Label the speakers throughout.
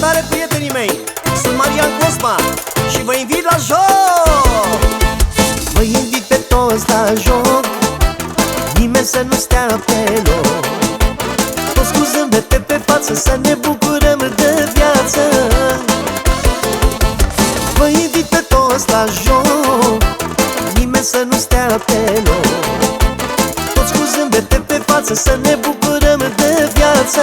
Speaker 1: Salutare, prietenii mei! Sunt Marian Cosma și vă invit la joc! Vă invit pe toți la joc, nimeni să nu stea pe loc. Toți cu zâmbete pe față, să ne bucurăm de viață. Vă invit pe toți la joc, nimeni să nu stea pe loc. Toți cu zâmbete pe față, să ne bucurăm de viață.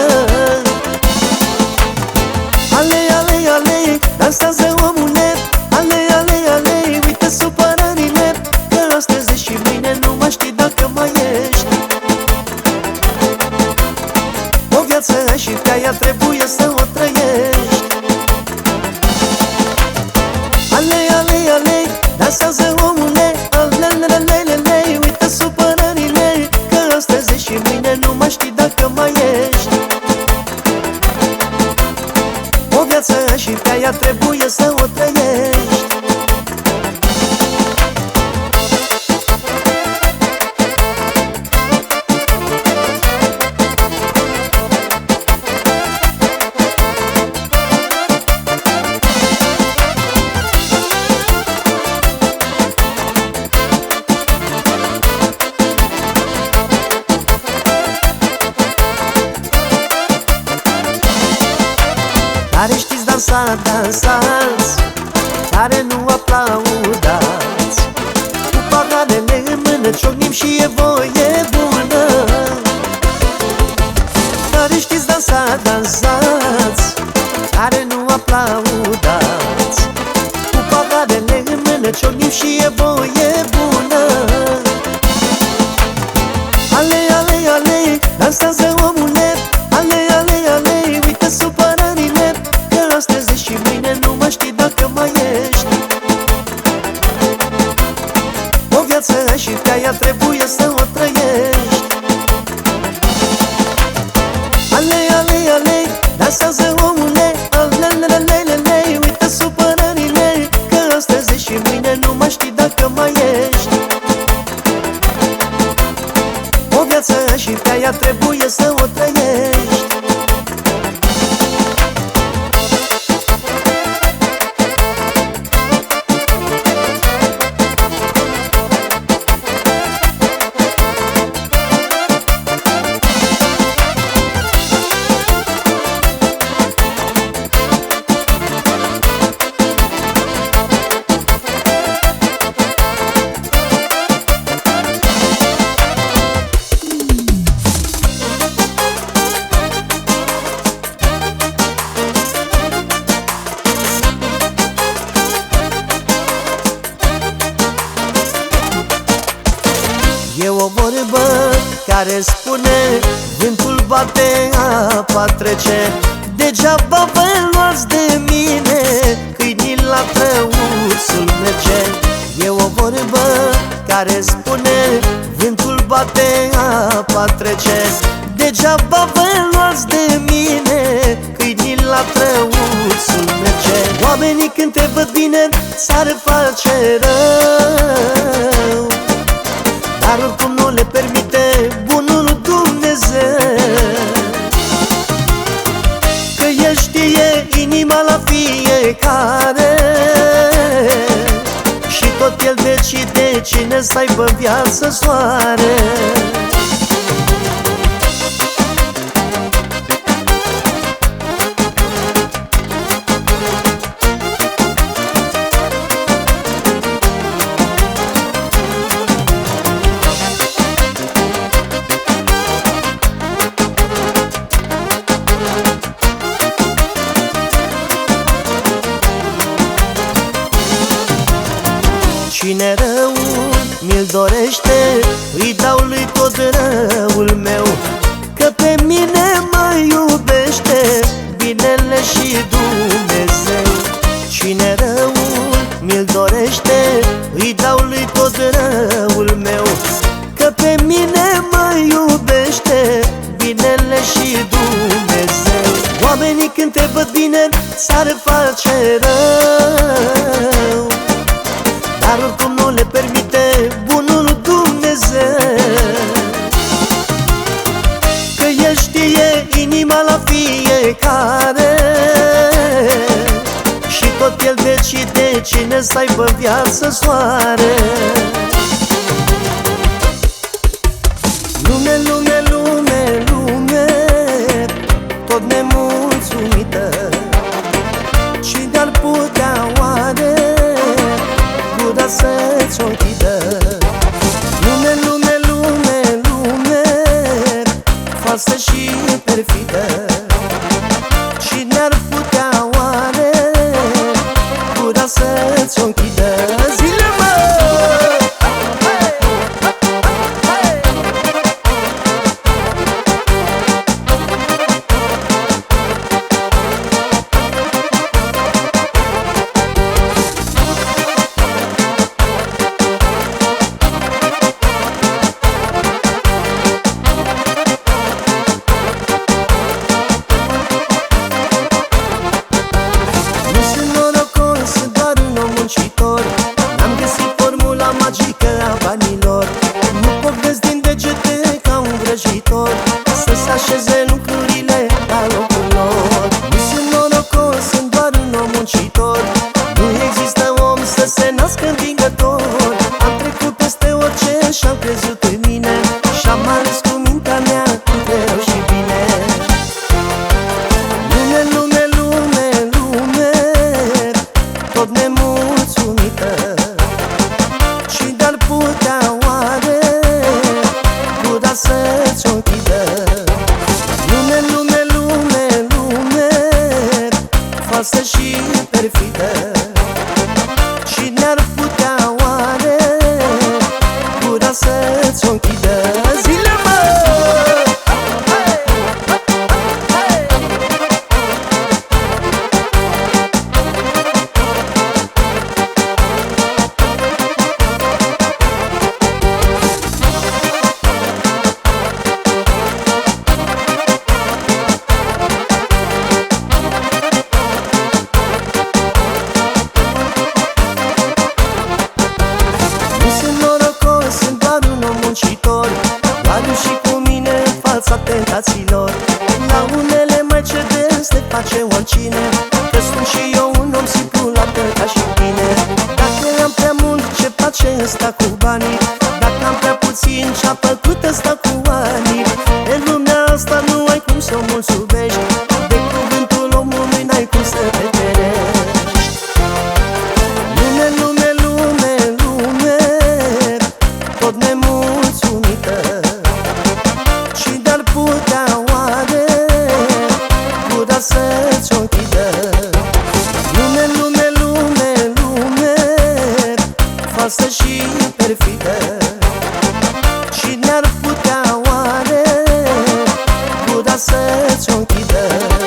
Speaker 1: Ale, ale, ale, dansează omule. Ale, ale, ale, uită supărările, că astăzi și mâine nu mai știi dacă mai ești. O viață ai și pe aia trebuie să o trăiești. Ale, ale, ale, dansează omule. Ale, ale, ale, ale, uită supărările, că astăzi și mâine nu mai știi dacă mai ești. O viață și pe aia trebuie să o trăiești. Care știți dansa, dansați, care nu aplaudați. Cu paharele în mână ciocnim și e voie bună. Care știți dansa, dansați, care nu aplaudați. Cu paharele în mână ciocnim și e voie bună. Ale, ale, ale, dansează omule. Ale, ale, ale, uită supărările, că astăzi și mâine nu mai știi dacă mai ești. O viață ai și pe aia trebuie să o trăiești. Ale, ale, ale, dansează omule. Ale, ale, ale, ale, uită supărările, că astăzi și mâine nu mai știi dacă mai ești. O viață ai și pe aia trebuie să o trăiești. E o vorbă care spune: vântul bate, apa trece. Degeaba vă luați de mine, câinii la trăuțul merge. E o vorbă care spune: vântul bate, apa trece. Degeaba vă luați de mine, câinii la trăuțul merge. Oamenii când te văd bine s-ar face rău, dar oricum nu le permite bunul Dumnezeu. Că El știe inima la fiecare și tot El decide cine să aibă viață soare. Cine răul mi-l dorește, îi dau lui tot răul meu. Că pe mine mă iubește binele și Dumnezeu. Cine răul mi-l dorește, îi dau lui tot răul meu. Că pe mine mă iubește binele și Dumnezeu. Oamenii când te văd bine s-ar face rău, dar oricum nu le permite bunul Dumnezeu. Că El știe inima la fiecare cine să aibă viață soare. Lume, lume, lume, lume, tot nemulțumită, cine-ar putea oare gura să-ți o închidă? Lume, lume, lume, lume, falsă și perfidă, cine-ar putea oare gura să-ți o închidă? Zile, mă! N-am găsit formula magică a banilor, nu povesc din degete ca un vrăjitor să-ți așeze lucrurile la locul lor. Nu sunt norocos, sunt doar un om muncitor, nu există om să se nască învingător. Am trecut peste orice și-am crezut în mine și-am ales cu mintea mea între rău și bine. Lume, lume, lume, lume, tot nemulțumită, cine-ar putea oare gura să-ți o închidă? Lume, lume, lume, lume, falsă și perfidă, cine-ar putea oare gura să-ți o închidă? Zile, mă! Doar și cu mine în fața tentațiilor, la unele mai cedez, te face oricine, că sunt și eu un om simplu la fel ca și tine. Dacă am prea mult, ce face ăsta cu banii? Dacă am prea puțin, ce-a făcut ăsta cu anii? În lumea asta nu ai cum să o mulțumești, de cuvântul omului n-ai cum să te ferești. Lume, lume, lume, lume, tot nemulțumită, cine-ar putea oare gura să-ți o închidă? Lume, lume, lume, lume, falsă și perfidă, cine-ar putea oare gura să-ți o închidă?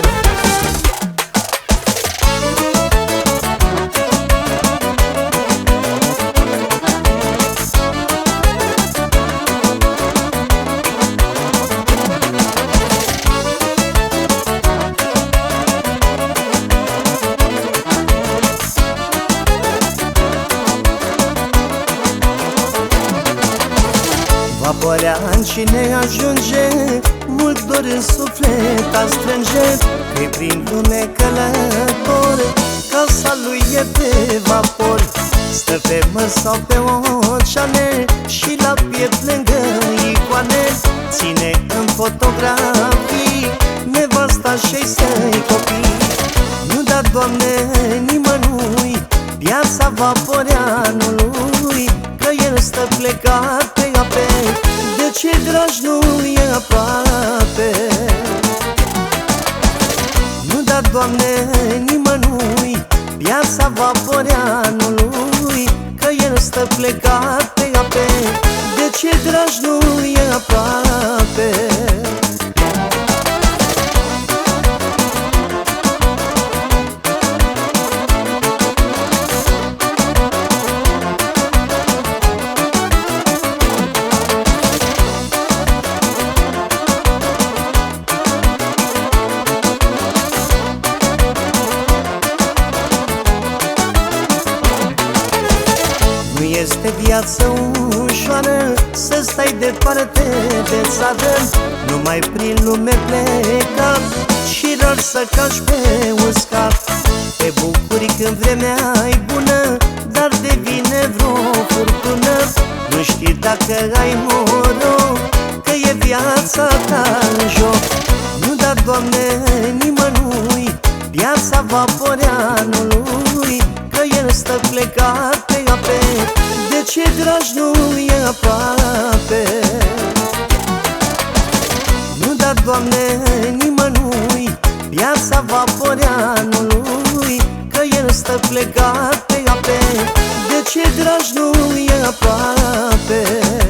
Speaker 1: Vaporean cine ajunge, mult dor în suflet a strânge, că-i prin lume călător, casa lui e pe vapor. Stă pe măr sau pe oceane și la piept lângă icoane, ține în fotografii nevasta și-ai săi copii. Nu da, Doamne, nimănui viața Vaporeanului, că el stă plecat pe ape, de ce dragi nu e aproape. Nu da, Doamne, nimănui viața Vaporeanului, că el stă plecat pe ape, de ce dragi nu e aproape. Este viață ușoară să stai departe de țară, numai prin lume plecat și rar să cași pe uscat. Te bucuri când vremea e bună că ai noroc, că e viața ta în joc. Nu da, Doamne, nimănui viața Vaporeanului, că el stă plecat pe ape. De ce, dragi, nu e aproape? Nu da, Doamne, nimănui viața Vaporeanului, că el stă plecat pe ape. De ce, dragi, nu e aproape?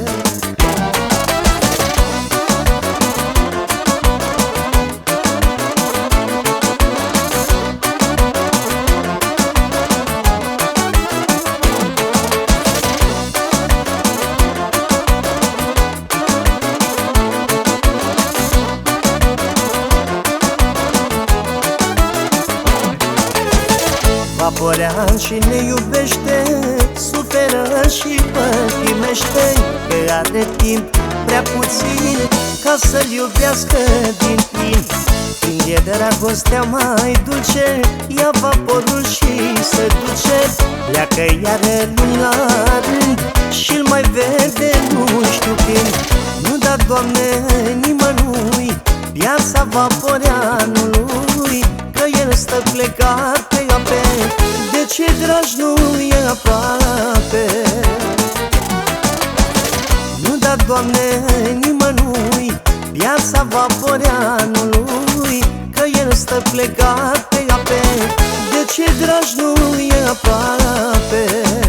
Speaker 1: Vaporean și ne iubește, suferă și pătimește, că are timp prea puțin ca să-l iubească din plin. Când e dragostea mai dulce, ia vaporul și se duce, pleacă iară luni la rând și-l mai vede nu știu când. Nu da, Doamne, nimănui viața Vaporeanului, că el stă plecat pe ape. De ce, dragi, nu e aproape? Nu da, Doamne, nimănui viața Vaporeanului, că el stă plecat pe ape. De ce, dragi, nu e aproape?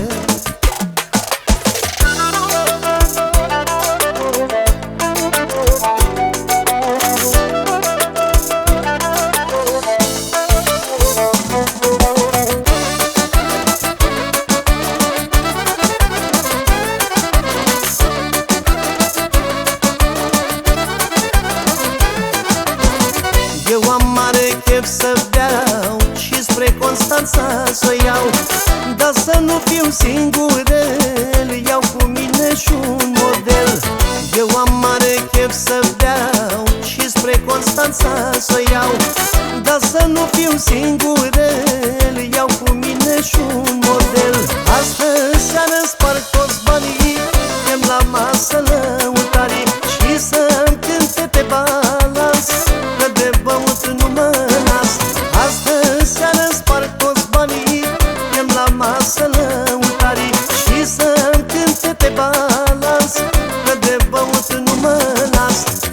Speaker 1: Eu am mare chef să beau și spre Constanța să iau, dar să nu fiu singurel, iau cu mine și un model. Eu am mare chef să beau și spre Constanța să iau, dar să nu fiu singurel, iau cu mine și un model. Astăzi seară sparg toți banii, chem la masă lăutarii și să-mi cânte pe balans, că de băut nu mă las. Astăzi seară sparg toți banii, chem la masă lăutarii și să-mi cânte pe balans, că de băut nu mă las.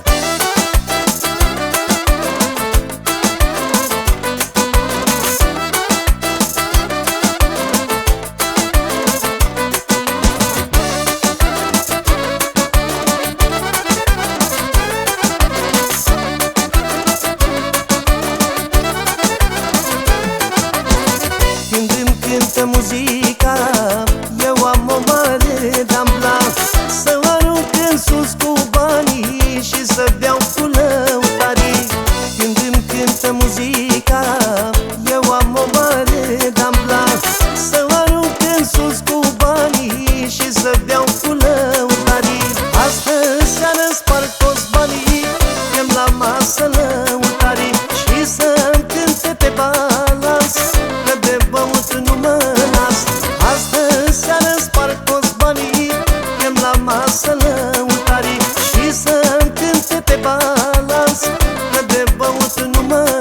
Speaker 1: Cântă muzica, eu am o mare dambla, să arunc în sus cu banii și să beau cu lăutarii. Când îmi cântă muzica, eu am o mare dambla, să arunc în sus cu banii și să beau cu lăutarii. Astăzi seară sparg toți banii, chem la masă lăutarii și să-mi cânte pe balans, că de băut nu mă las. Astăzi seară sparg toți banii, chem la masă lăutarii și să-mi cânte pe balans, că de băut nu mă